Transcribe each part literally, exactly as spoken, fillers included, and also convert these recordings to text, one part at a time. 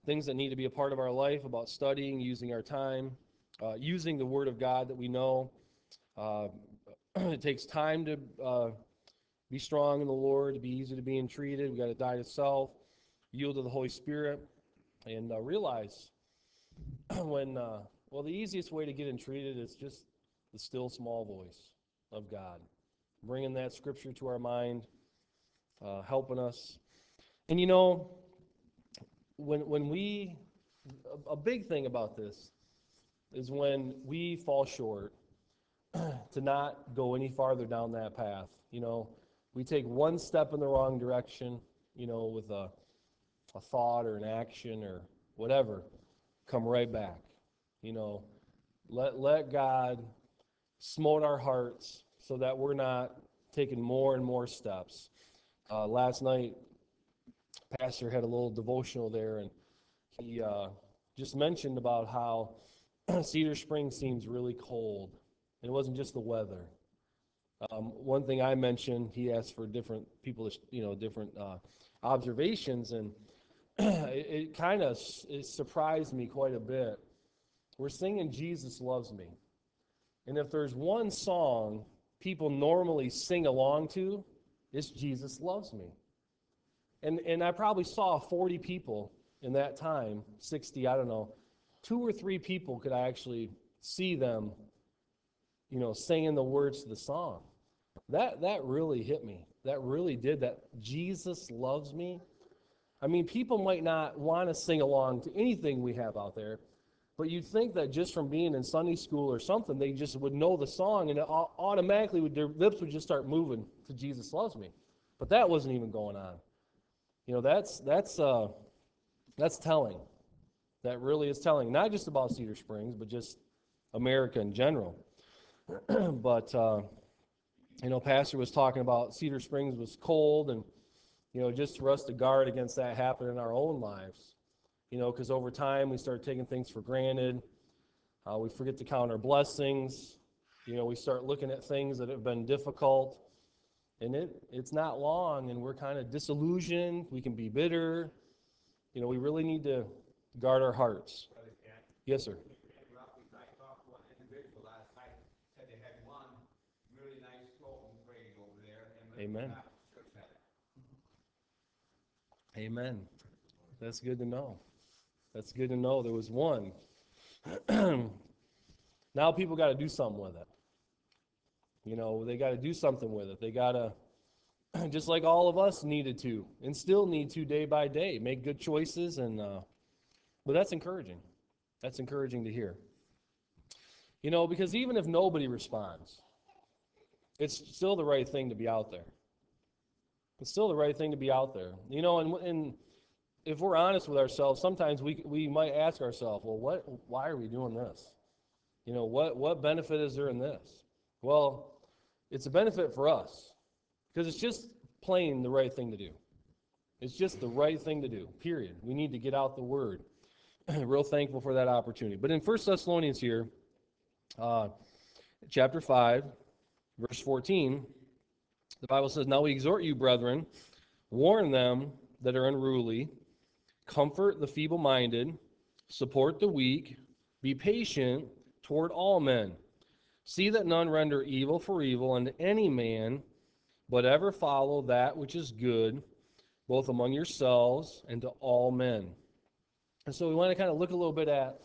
things that need to be a part of our life, about studying, using our time, uh, using the Word of God that we know. Uh, it takes time to uh, be strong in the Lord, to be easy to be entreated. We got to die to self, yield to the Holy Spirit, and uh, realize when, uh, well, the easiest way to get entreated is just the still small voice of God, bringing that Scripture to our mind, uh, helping us. And you know, when when we, a, a big thing about this is when we fall short, to not go any farther down that path. You know, we take one step in the wrong direction, you know, with a, a thought or an action or whatever, come right back. You know, let, let God smote our hearts so that we're not taking more and more steps. Uh, last night, Pastor had a little devotional there, and he uh, just mentioned about how Cedar Springs seems really cold. And it wasn't just the weather. Um, one thing I mentioned, he asked for different people, you know, different uh, observations, and it, it kind of it surprised me quite a bit. We're singing "Jesus Loves Me," and if there's one song people normally sing along to, it's "Jesus Loves Me." And and I probably saw forty people in that time, sixty, I don't know, two or three people could I actually see them, you know, singing the words to the song. That that really hit me. That really did that. Jesus loves me. I mean, people might not want to sing along to anything we have out there, but you'd think that just from being in Sunday school or something, they just would know the song, and it automatically would, their lips would just start moving to "Jesus loves me." But that wasn't even going on. You know, that's that's uh, that's telling. That really is telling. Not just about Cedar Springs, but just America in general. but uh, you know, Pastor was talking about Cedar Springs was cold, and you know, just for us to guard against that happening in our own lives. You know, because over time we start taking things for granted. Uh, we forget to count our blessings. You know, we start looking at things that have been difficult, and it it's not long, and we're kind of disillusioned. We can be bitter. You know, we really need to guard our hearts. Yes, sir. I talked to one individual last night, said they had one really nice floating grave over there, and the Amen. Baptist church had it. Amen. That's good to know. That's good to know. There was one. Now people got to do something with it. You know, they got to do something with it. They got to, just like all of us needed to, and still need to day by day, make good choices. And uh, but that's encouraging. That's encouraging to hear. You know, because even if nobody responds, it's still the right thing to be out there. It's still the right thing to be out there. You know, and and if we're honest with ourselves, sometimes we we might ask ourselves, well, what? Why are we doing this? You know, what what benefit is there in this? Well, it's a benefit for us because it's just plain the right thing to do. It's just the right thing to do. Period. We need to get out the word. Real thankful for that opportunity. But in First Thessalonians here, uh, chapter five, verse fourteen, the Bible says, "Now we exhort you, brethren, warn them that are unruly, comfort the feeble-minded, support the weak, be patient toward all men. See that none render evil for evil unto any man, but ever follow that which is good, both among yourselves and to all men." And so we want to kind of look a little bit at,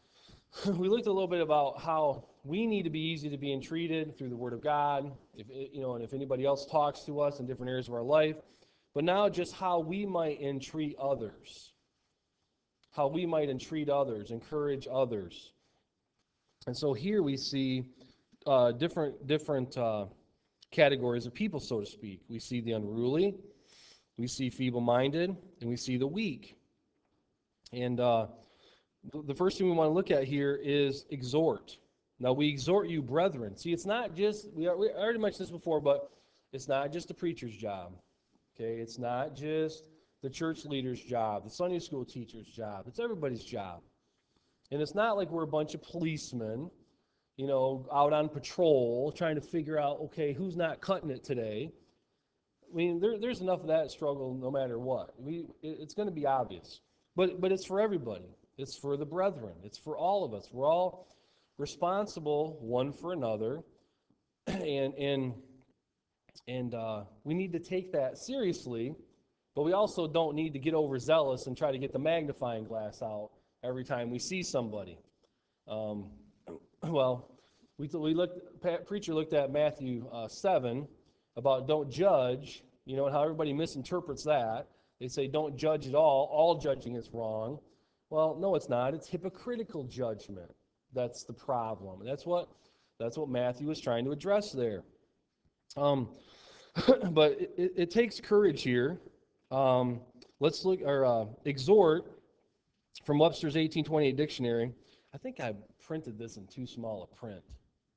we looked a little bit about how we need to be easy to be entreated through the Word of God, if you know, and if anybody else talks to us in different areas of our life. But now just how we might entreat others, how we might entreat others, encourage others. And so here we see uh, different different uh, categories of people, so to speak. We see the unruly, we see feeble-minded, and we see the weak. And uh, the first thing we want to look at here is exhort. Now, we exhort you, brethren. See, it's not just, we, are, we already mentioned this before, but it's not just the preacher's job. Okay, it's not just the church leader's job, the Sunday school teacher's job. It's everybody's job. And it's not like we're a bunch of policemen, you know, out on patrol trying to figure out, okay, who's not cutting it today. I mean, there, there's enough of that struggle no matter what. We, it, it's going to be obvious. But but it's for everybody. It's for the brethren. It's for all of us. We're all responsible one for another, and and and uh, we need to take that seriously. But we also don't need to get overzealous and try to get the magnifying glass out every time we see somebody. Um, well, we we looked. Pat Preacher looked at Matthew uh, seven about don't judge. You know, and how everybody misinterprets that. They say don't judge at all. All judging is wrong. Well, no, it's not. It's hypocritical judgment. That's the problem. That's what that's what Matthew was trying to address there. Um, but it, it, it takes courage here. Um, let's look or uh, exhort from Webster's eighteen twenty-eight dictionary. I think I printed this in too small a print.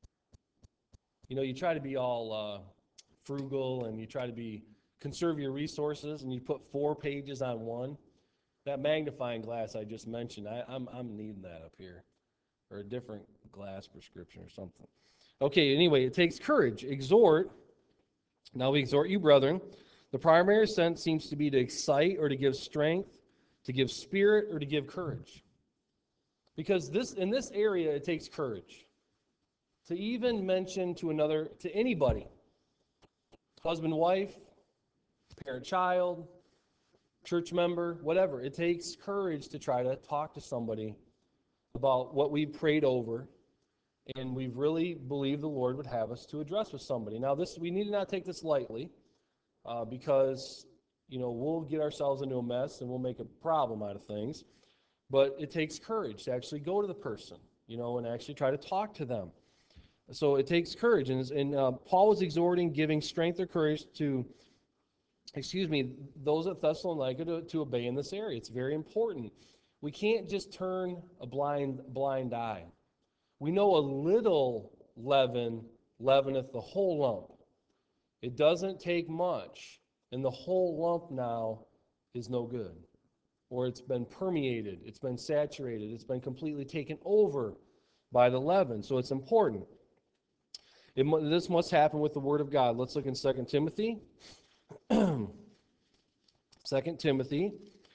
You know, you try to be all uh, frugal and you try to be conserve your resources, and you put four pages on one. That magnifying glass I just mentioned, I, I'm I'm needing that up here, or a different glass prescription or something. Okay. Anyway, it takes courage. Exhort. Now we exhort you, brethren. The primary sense seems to be to excite or to give strength, to give spirit or to give courage. Because this in this area it takes courage to even mention to another, to anybody, husband, wife, parent, child, church member, whatever. It takes courage to try to talk to somebody about what we prayed over and we really believe the Lord would have us to address with somebody. Now, this we need to not take this lightly uh, because, you know, we'll get ourselves into a mess and we'll make a problem out of things. But it takes courage to actually go to the person, you know, and actually try to talk to them. So it takes courage. And, and uh, Paul was exhorting, giving strength or courage to, excuse me, those at Thessalonica to, to obey in this area. It's very important. We can't just turn a blind blind eye. We know a little leaven leaveneth the whole lump. It doesn't take much, and the whole lump now is no good. Or it's been permeated, it's been saturated, it's been completely taken over by the leaven. So it's important. It, this must happen with the Word of God. Let's look in Second Timothy. Second Timothy.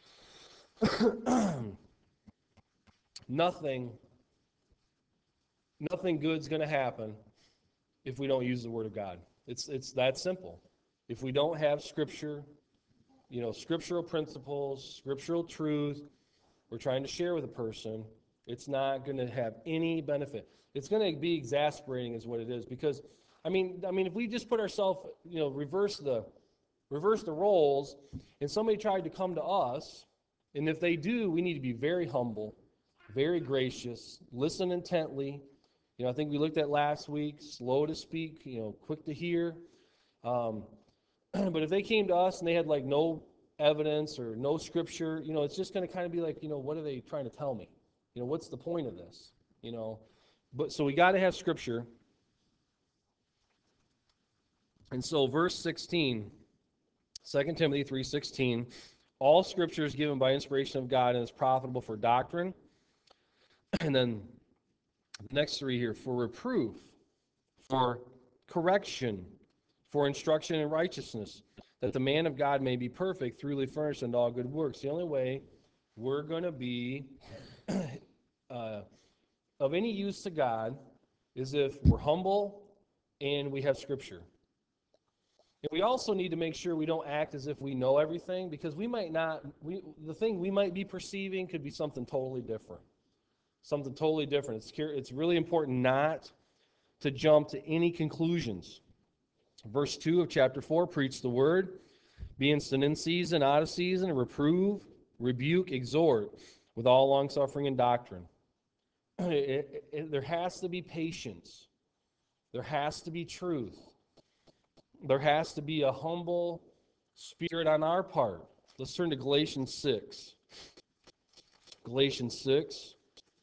nothing, nothing good's going to happen if we don't use the Word of God. It's it's that simple. If we don't have Scripture, you know, scriptural principles, scriptural truth, we're trying to share with a person, it's not going to have any benefit. It's going to be exasperating, is what it is. Because, I mean, I mean, if we just put ourselves, you know, reverse the reverse the roles, and somebody tried to come to us, and if they do, we need to be very humble, very gracious, listen intently. You know, I think we looked at last week, slow to speak, you know, quick to hear. Um, but if they came to us and they had like no evidence or no scripture, you know, it's just going to kind of be like, you know, what are they trying to tell me? You know, what's the point of this? You know, but so we got to have scripture. And so verse sixteen, Second Timothy three sixteen, all scripture is given by inspiration of God and is profitable for doctrine. And then the next three here, for reproof, for correction, for instruction in righteousness, that the man of God may be perfect, thoroughly furnished unto all good works. The only way we're going to be uh, of any use to God is if we're humble and we have Scripture. And we also need to make sure we don't act as if we know everything, because we might not, we, the thing we might be perceiving could be something totally different. Something totally different. It's, it's really important not to jump to any conclusions. Verse two of chapter four, preach the word, be instant in season, out of season, reprove, rebuke, exhort, with all longsuffering and doctrine. It, it, it, there has to be patience. There has to be truth. There has to be a humble spirit on our part. Let's turn to Galatians six. Galatians six.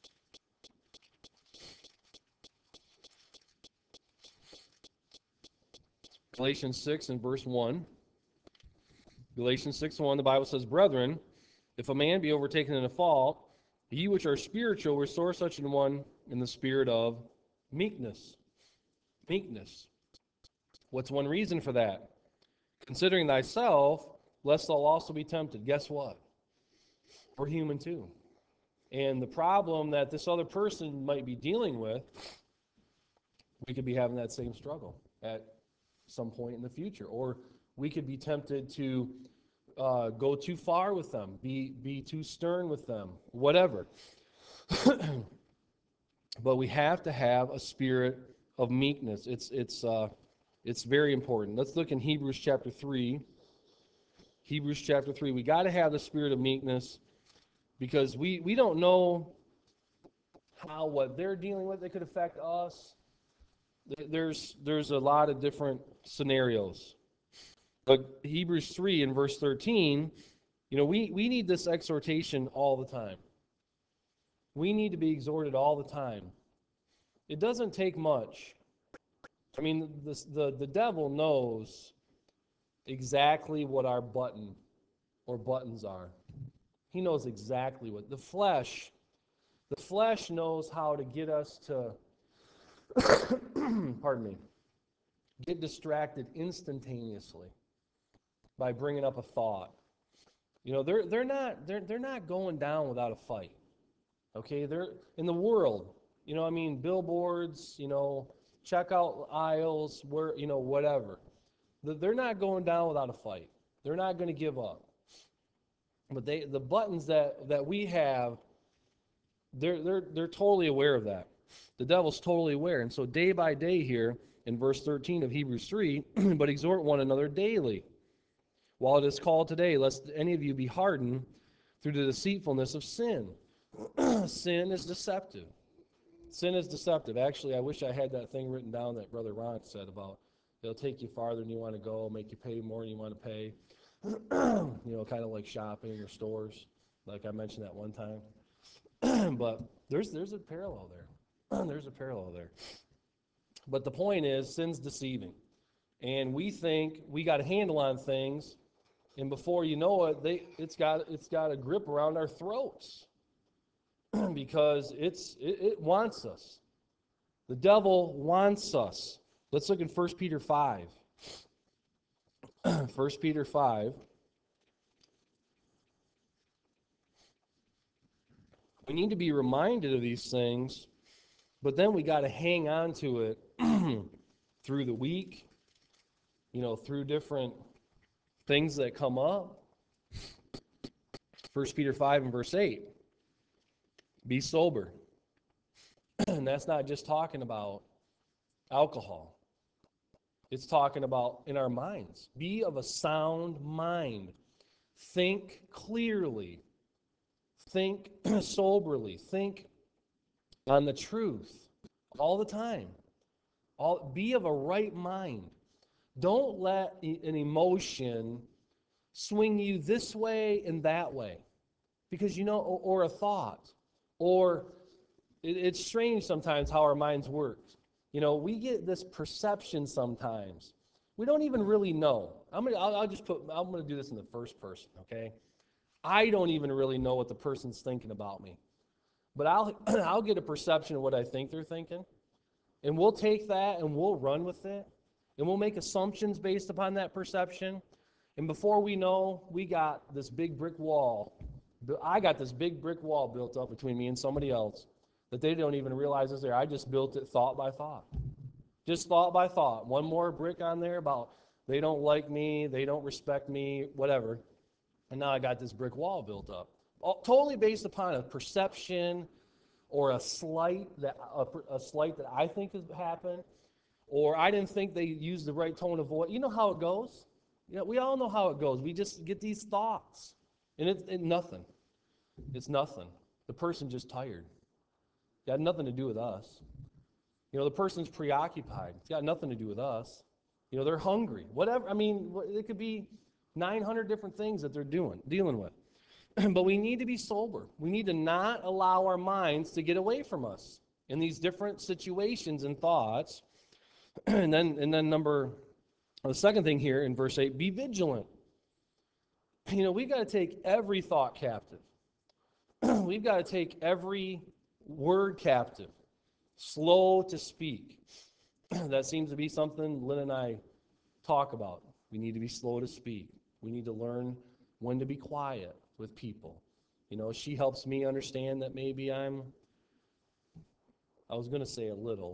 Galatians six and verse one. Galatians six one, the Bible says, brethren, if a man be overtaken in a fault, ye which are spiritual, restore such an one in the spirit of meekness. Meekness. What's one reason for that? Considering thyself, lest thou also be tempted. Guess what? We're human too. And the problem that this other person might be dealing with, we could be having that same struggle at some point in the future. Or we could be tempted to uh, go too far with them, be, be too stern with them, whatever. But we have to have a spirit of meekness. It's, it's, uh, it's very important. Let's look in Hebrews chapter three. Hebrews chapter three. We got to have the spirit of meekness because we, we don't know how what they're dealing with, it could affect us. There's, there's a lot of different scenarios. But Hebrews three in verse thirteen, you know, we, we need this exhortation all the time. We need to be exhorted all the time. It doesn't take much. I mean, the, the, the devil knows exactly what our button or buttons are. He knows exactly what. The flesh, the flesh knows how to get us to, pardon me, get distracted instantaneously by bringing up a thought. You know, they're they're not they're they're not going down without a fight. Okay, they're in the world. You know, I mean, billboards. You know, checkout aisles, where you know whatever. They're not going down without a fight. They're not going to give up. But they the buttons that that we have, they're they're they're totally aware of that. The devil's totally aware, and so day by day here in verse thirteen of Hebrews three, but exhort one another daily, while it is called today, lest any of you be hardened through the deceitfulness of sin. Sin is deceptive. Sin is deceptive. Actually, I wish I had that thing written down that Brother Ron said about it'll take you farther than you want to go, make you pay more than you want to pay. You know, kind of like shopping or stores, like I mentioned that one time. But there's there's a parallel there. There's a parallel there. But the point is, sin's deceiving. And we think we got a handle on things, and before you know it, they it's got it's got a grip around our throats. Because it's it, it wants us. The devil wants us. Let's look in First Peter five. First Peter five. We need to be reminded of these things, but then we got to hang on to it through the week, you know, through different things that come up. First Peter five and verse eight. Be sober. And that's not just talking about alcohol. It's talking about in our minds. Be of a sound mind. Think clearly. Think soberly. Think on the truth all the time. All, be of a right mind. Don't let an emotion swing you this way and that way. Because, you know, or, or a thought. Or it, it's strange sometimes how our minds work. You know, we get this perception sometimes. We don't even really know. I'm gonna, I'll, I'll just put, I'm going to do this in the first person, okay? I don't even really know what the person's thinking about me. But I'll, I'll get a perception of what I think they're thinking. And we'll take that and we'll run with it. And we'll make assumptions based upon that perception. And before we know, we got this big brick wall. I got this big brick wall built up between me and somebody else that they don't even realize is there. I just built it thought by thought. Just thought by thought. One more brick on there about they don't like me, they don't respect me, whatever. And now I got this brick wall built up. All, totally based upon a perception or a slight that a, a slight that I think has happened, or I didn't think they used the right tone of voice. You know how it goes? You know, we all know how it goes. We just get these thoughts. And it's it, nothing. It's nothing. The person's just tired. It got nothing to do with us. You know, the person's preoccupied. It's got nothing to do with us. You know, they're hungry. Whatever. I mean, it could be nine hundred different things that they're doing, dealing with. But we need to be sober. We need to not allow our minds to get away from us in these different situations and thoughts. And then, and then number, the second thing here in verse eight, be vigilant. You know, we've got to take every thought captive. We've got to take every word captive. Slow to speak. That seems to be something Lynn and I talk about. We need to be slow to speak. We need to learn when to be quiet with people. You know, she helps me understand that maybe I'm, I was going to say a little.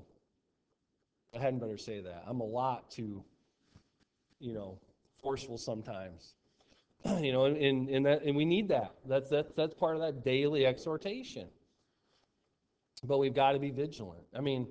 I hadn't better say that. I'm a lot too, you know, forceful sometimes. You know, and, and that and we need that. That's that's that's part of that daily exhortation. But we've got to be vigilant. I mean,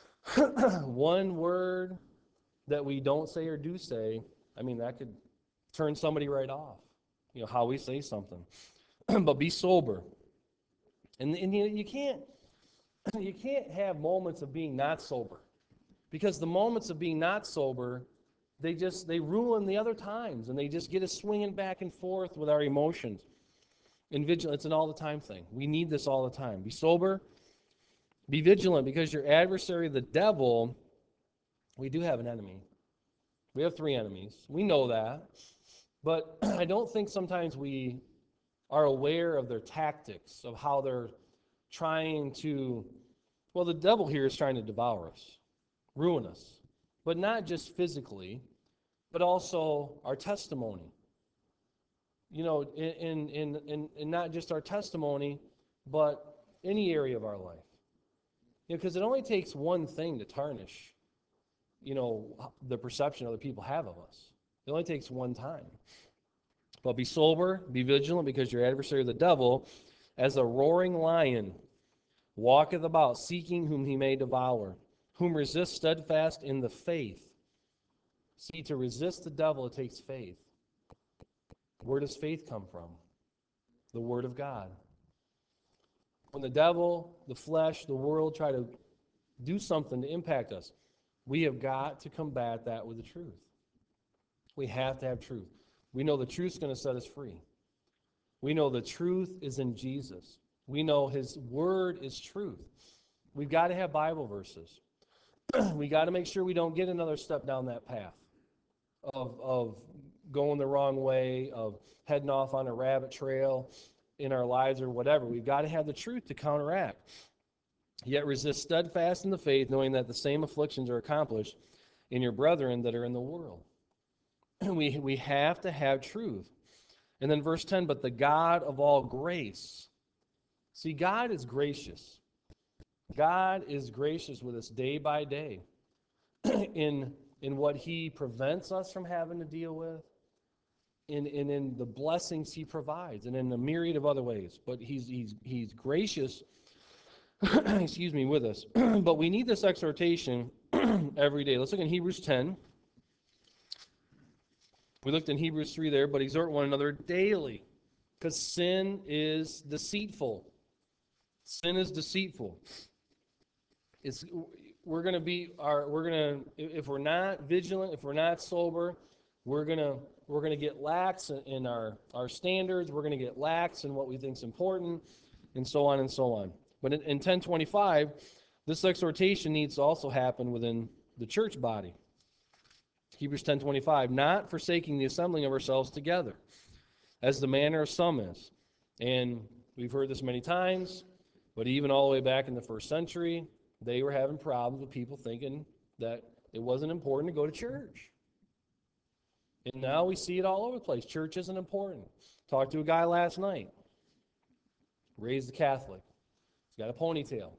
one word that we don't say or do say, I mean, that could turn somebody right off. You know, how we say something. But be sober. And, and you, you can't you can't have moments of being not sober. Because the moments of being not sober, they just they ruin the other times, and they just get us swinging back and forth with our emotions. And vigilant, it's an all the time thing. We need this all the time. Be sober, be vigilant, because your adversary, the devil, we do have an enemy. We have three enemies. We know that. But I don't think sometimes we are aware of their tactics, of how they're trying to, well, the devil here is trying to devour us, ruin us. But not just physically, but also our testimony. You know, in, in, in, in not just our testimony, but any area of our life. You know, because it only takes one thing to tarnish, you know, the perception other people have of us. It only takes one time. But be sober, be vigilant, because your adversary, the devil, as a roaring lion, walketh about, seeking whom he may devour, whom resist steadfast in the faith. See, to resist the devil, it takes faith. Where does faith come from? The Word of God. When the devil, the flesh, the world try to do something to impact us, we have got to combat that with the truth. We have to have truth. We know the truth's going to set us free. We know the truth is in Jesus. We know His Word is truth. We've got to have Bible verses. We got to make sure we don't get another step down that path of, of going the wrong way, of heading off on a rabbit trail in our lives or whatever. We've got to have the truth to counteract. Yet resist steadfast in the faith, knowing that the same afflictions are accomplished in your brethren that are in the world. we, we have to have truth. And then verse ten, but the God of all grace. See, God is gracious. God is gracious with us day by day in, in what He prevents us from having to deal with, in, in, in the blessings He provides, and in a myriad of other ways. But He's, he's, he's gracious, excuse me, with us. But we need this exhortation every day. Let's look in Hebrews ten. We looked in Hebrews three there, but exhort one another daily, because sin is deceitful. Sin is deceitful. It's we're going to be our we're going to if we're not vigilant, if we're not sober, we're going to we're going to get lax in, in our our standards. We're going to get lax in what we think is important, and so on and so on. But in, in ten twenty-five, this exhortation needs to also happen within the church body. Hebrews ten twenty-five, not forsaking the assembling of ourselves together, as the manner of some is. And we've heard this many times, but even all the way back in the first century, they were having problems with people thinking that it wasn't important to go to church. And now we see it all over the place. Church isn't important. Talked to a guy last night, raised a Catholic. He's got a ponytail.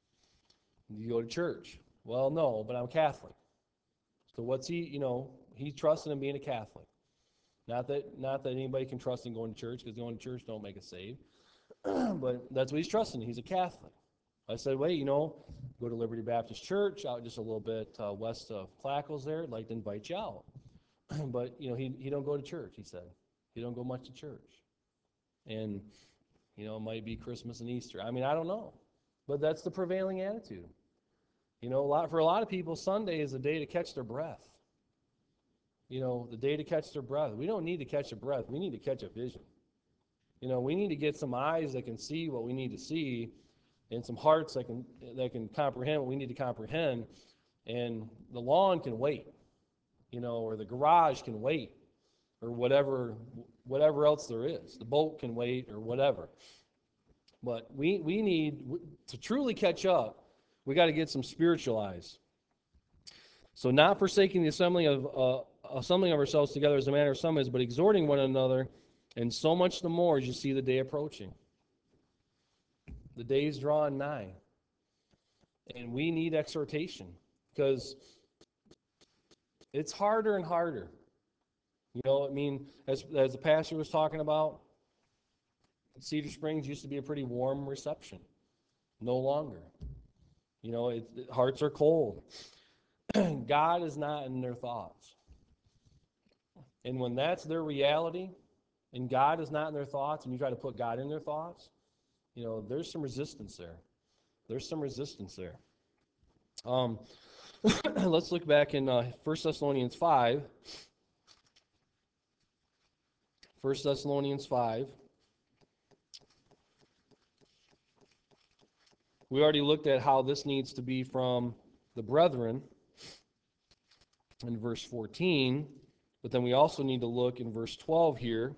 You go to church. Well, no, but I'm Catholic. So what's he, you know, he's trusting in being a Catholic. Not that not that anybody can trust in going to church, because going to church don't make us saved. But that's what he's trusting. He's a Catholic. I said, wait, you know, go to Liberty Baptist Church out just a little bit uh, west of Clackles there. I'd like to invite you out. But, you know, he, he don't go to church, he said. He don't go much to church. And, you know, it might be Christmas and Easter. I mean, I don't know. But that's the prevailing attitude. You know, a lot for a lot of people, Sunday is a day to catch their breath. You know, the day to catch their breath. We don't need to catch a breath. We need to catch a vision. You know, we need to get some eyes that can see what we need to see, and some hearts that can that can comprehend what we need to comprehend. And the lawn can wait, you know, or the garage can wait, or whatever whatever else there is. The boat can wait, or whatever. But we we need to truly catch up. We got to get some spiritual eyes. So not forsaking the assembling of uh, assembling of ourselves together as a manner of some is, but exhorting one another, and so much the more as you see the day approaching. The day's drawing nigh. And we need exhortation because it's harder and harder. You know, I mean, as, as the pastor was talking about, Cedar Springs used to be a pretty warm reception. No longer. You know, it, it, hearts are cold. God is not in their thoughts. And when that's their reality, and God is not in their thoughts, and you try to put God in their thoughts, you know, there's some resistance there. There's some resistance there. Um, let's look back in uh, First Thessalonians five. First Thessalonians five. We already looked at how this needs to be from the brethren in verse fourteen, but then we also need to look in verse twelve here.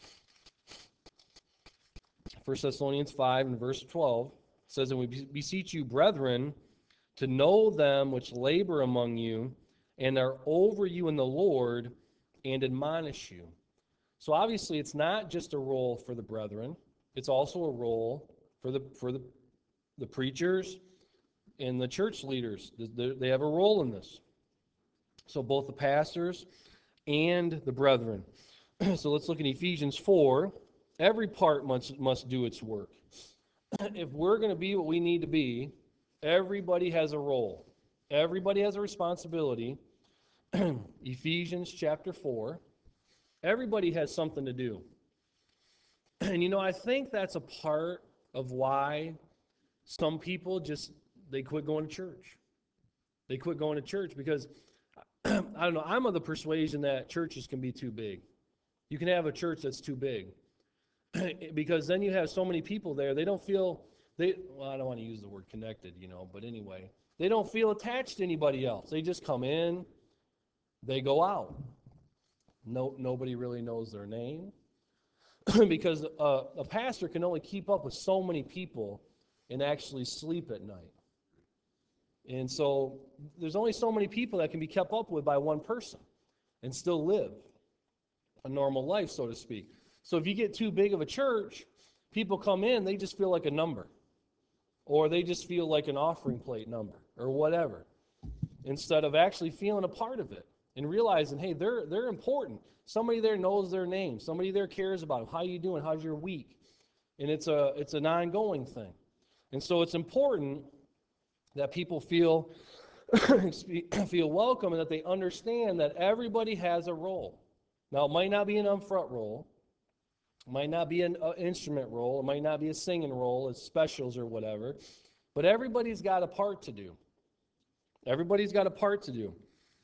First Thessalonians five and verse twelve says, "And we beseech you, brethren, to know them which labor among you and are over you in the Lord and admonish you." So obviously it's not just a role for the brethren, it's also a role for the for the, the preachers and the church leaders. They have a role in this. So both the pastors and the brethren. So let's look at Ephesians four. Every part must, must do its work. If we're going to be what we need to be, everybody has a role. Everybody has a responsibility. Ephesians chapter four. Everybody has something to do. And you know, I think that's a part of why some people just, they quit going to church. They quit going to church because, I don't know, I'm of the persuasion that churches can be too big. You can have a church that's too big. Because then you have so many people there, they don't feel, they well, I don't want to use the word connected, you know, but anyway, they don't feel attached to anybody else. They just come in, they go out. No, nobody really knows their name. Because uh, a pastor can only keep up with so many people and actually sleep at night. And so there's only so many people that can be kept up with by one person and still live a normal life, so to speak. So if you get too big of a church, people come in, they just feel like a number. Or they just feel like an offering plate number or whatever. Instead of actually feeling a part of it and realizing, hey, they're they're important. Somebody there knows their name. Somebody there cares about them. How you doing? How's your week? And it's a it's an ongoing thing. And so it's important that people feel feel welcome and that they understand that everybody has a role. Now, it might not be an upfront role. It might not be an uh, instrument role. It might not be a singing role, as specials or whatever. But everybody's got a part to do. Everybody's got a part to do.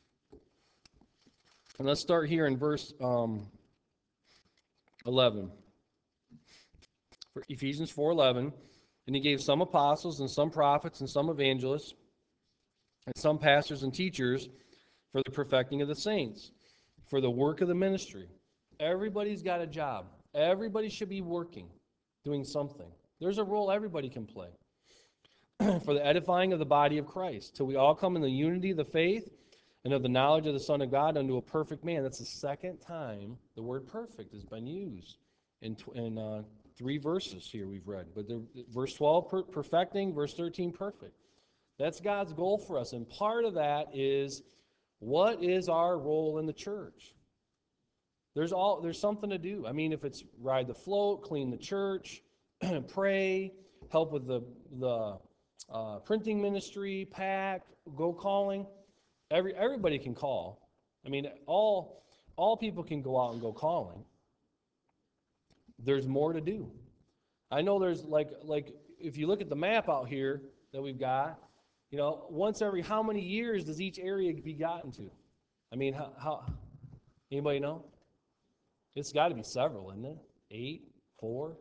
And let's start here in verse um, eleven. For Ephesians four eleven. "And he gave some apostles and some prophets and some evangelists and some pastors and teachers for the perfecting of the saints, for the work of the ministry." Everybody's got a job. Everybody should be working, doing something. There's a role everybody can play. "For the edifying of the body of Christ, till we all come in the unity of the faith and of the knowledge of the Son of God unto a perfect man." That's the second time the word perfect has been used in, in uh, three verses here we've read. But the, verse twelve, per, perfecting, verse thirteen, perfect. That's God's goal for us. And part of that is, what is our role in the church? There's all there's something to do. I mean, if it's ride the float, clean the church, pray, help with the the uh, printing ministry, pack, go calling. Every everybody can call. I mean, all all people can go out and go calling. There's more to do. I know there's like like if you look at the map out here that we've got, you know, once every how many years does each area be gotten to? I mean, how, how anybody know? It's got to be several, isn't it? Eight, four.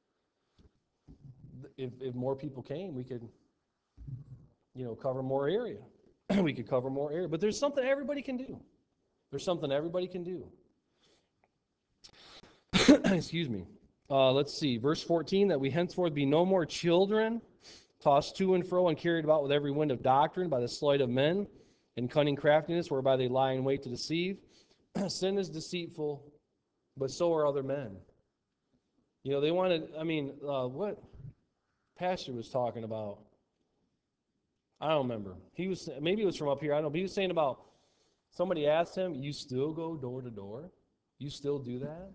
If if more people came, we could, you know, cover more area. We could cover more area. But there's something everybody can do. There's something everybody can do. Excuse me. Uh, let's see. Verse fourteen, "That we henceforth be no more children, tossed to and fro and carried about with every wind of doctrine by the sleight of men and cunning craftiness, whereby they lie in wait to deceive. Sin is deceitful, but so are other men." You know, they wanted, I mean, uh, what? pastor was talking about. I don't remember. He was maybe it was from up here. I don't know. But he was saying about somebody asked him, "You still go door to door? You still do that?"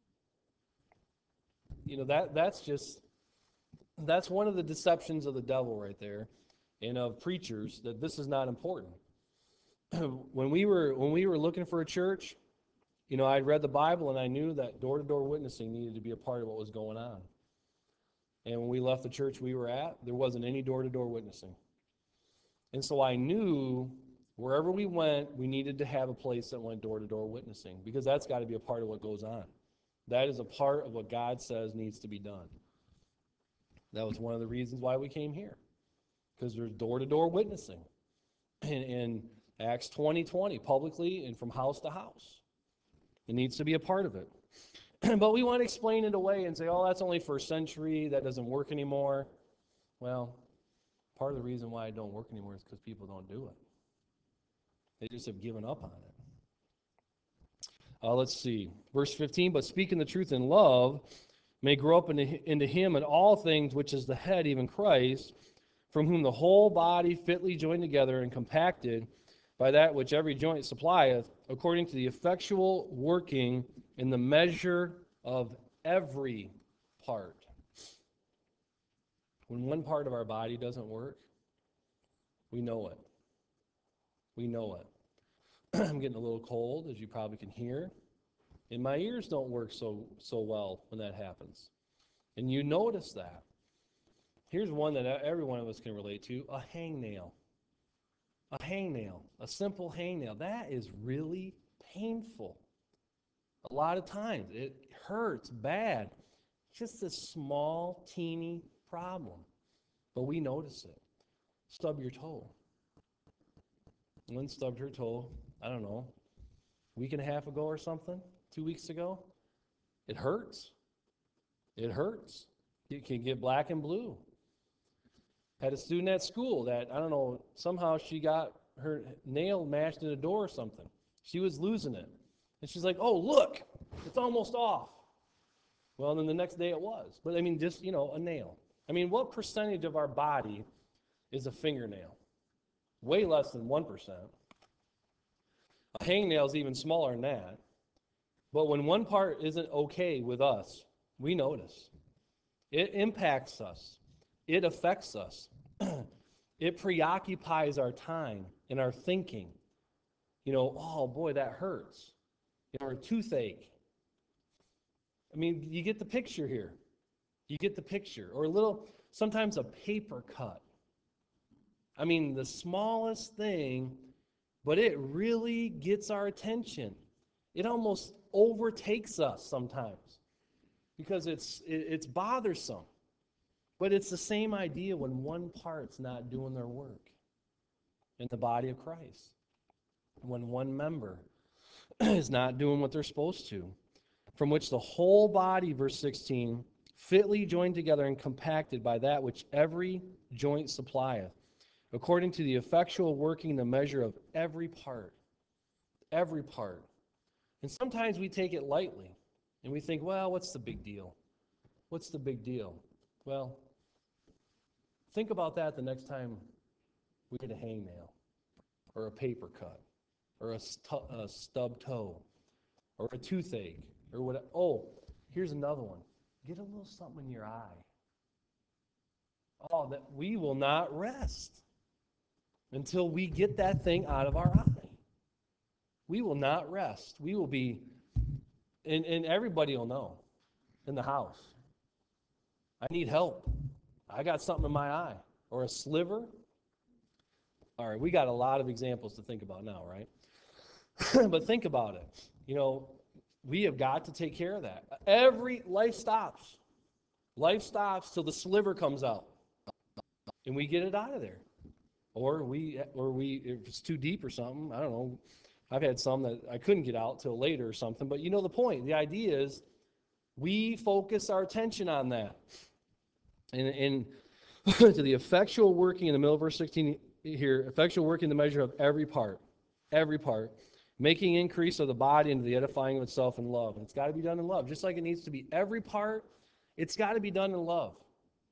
You know that that's just that's one of the deceptions of the devil right there, and of preachers that this is not important. when we were when we were looking for a church, you know, I'd read the Bible and I knew that door to door witnessing needed to be a part of what was going on. And when we left the church we were at, there wasn't any door to door witnessing. And so I knew wherever we went, we needed to have a place that went door to door witnessing, because that's got to be a part of what goes on. That is a part of what God says needs to be done. That was one of the reasons why we came here, because there's door to door witnessing in, in Acts twenty twenty, publicly and from house to house. It needs to be a part of it. But we want to explain it away and say, oh, that's only first century, that doesn't work anymore. Well, part of the reason why it don't work anymore is because people don't do it. They just have given up on it. Uh, let's see. Verse fifteen, but speaking the truth in love may grow up into, into him in all things, which is the head, even Christ, from whom the whole body fitly joined together and compacted by that which every joint supplieth, according to the effectual working in the measure of every part. When one part of our body doesn't work, we know it. We know it. I'm getting a little cold, as you probably can hear. And my ears don't work so so well when that happens. And you notice that. Here's one that every one of us can relate to, a hangnail. A hangnail, a simple hangnail. That is really painful. A lot of times. It hurts bad. Just a small, teeny problem. But we notice it. Stub your toe. Lynn stubbed her toe, I don't know, a week and a half ago or something, two weeks ago. It hurts. It hurts. It can get black and blue. Had a student at school that, I don't know, somehow she got her nail mashed in a door or something. She was losing it. And she's like, oh, look, it's almost off. Well, then the next day it was. But I mean, just, you know, a nail. I mean, what percentage of our body is a fingernail? Way less than one percent. A hangnail is even smaller than that. But when one part isn't okay with us, we notice. It impacts us. It affects us. It preoccupies our time and our thinking. You know, oh boy, that hurts. You know, or a toothache. I mean, you get the picture here. You get the picture. Or a little, sometimes a paper cut. I mean, the smallest thing, but it really gets our attention. It almost overtakes us sometimes because it's it, it's bothersome. But it's the same idea when one part's not doing their work in the body of Christ. When one member is not doing what they're supposed to, from which the whole body, verse sixteen, fitly joined together and compacted by that which every joint supplieth, according to the effectual working the measure of every part. Every part. And sometimes we take it lightly, and we think, well, what's the big deal? What's the big deal? Well, think about that the next time we get a hangnail, or a paper cut, or a, stu- a stubbed toe, or a toothache, or what. Oh, here's another one. Get a little something in your eye. Oh, that we will not rest until we get that thing out of our eye. We will not rest. We will be, and, and everybody will know in the house. I need help. I got something in my eye. Or a sliver. All right, we got a lot of examples to think about now, right? But think about it. You know, we have got to take care of that. Every life stops. Life stops till the sliver comes out. And we get it out of there. Or we, or we, if it's too deep or something, I don't know. I've had some that I couldn't get out till later or something. But you know the point. The idea is we focus our attention on that. And, and to the effectual working in the middle of verse sixteen here, effectual working the measure of every part, every part, making increase of the body into the edifying of itself in love. And it's got to be done in love. Just like it needs to be every part, it's got to be done in love.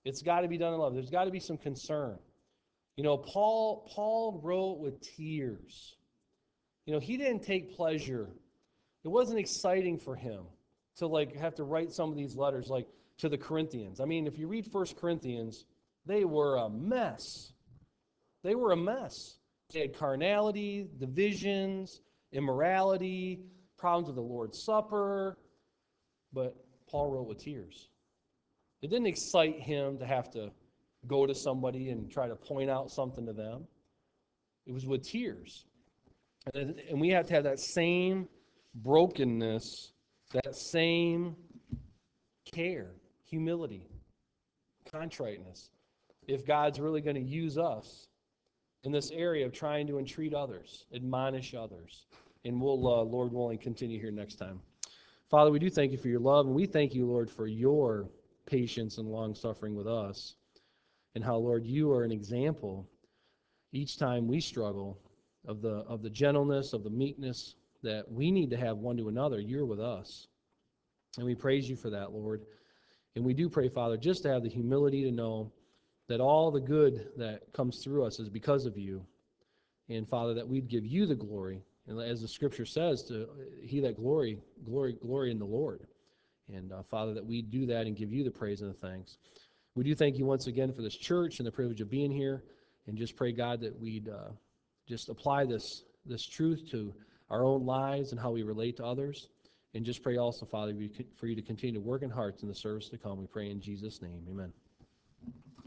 It's got to be done in love. There's got to be some concern. You know, Paul Paul wrote with tears. You know, he didn't take pleasure. It wasn't exciting for him to like have to write some of these letters like to the Corinthians. I mean, if you read First Corinthians, they were a mess. They were a mess. They had carnality, divisions, immorality, problems with the Lord's Supper. But Paul wrote with tears. It didn't excite him to have to go to somebody and try to point out something to them. It was with tears. And, and we have to have that same brokenness, that same care, humility, contriteness, if God's really going to use us in this area of trying to entreat others, admonish others. And we'll, uh, Lord willing, continue here next time. Father, we do thank you for your love, and we thank you, Lord, for your patience and long-suffering with us, and how, Lord, you are an example each time we struggle of the of the gentleness, of the meekness that we need to have one to another. You're with us. And we praise you for that, Lord. And we do pray, Father, just to have the humility to know that all the good that comes through us is because of you. And, Father, that we'd give you the glory. And as the Scripture says, to he that glory, glory, glory in the Lord. And, uh, Father, that we do that and give you the praise and the thanks. We do thank you once again for this church and the privilege of being here. And just pray, God, that we'd uh, just apply this, this truth to our own lives and how we relate to others. And just pray also, Father, for you to continue to work in hearts in the service to come. We pray in Jesus' name. Amen.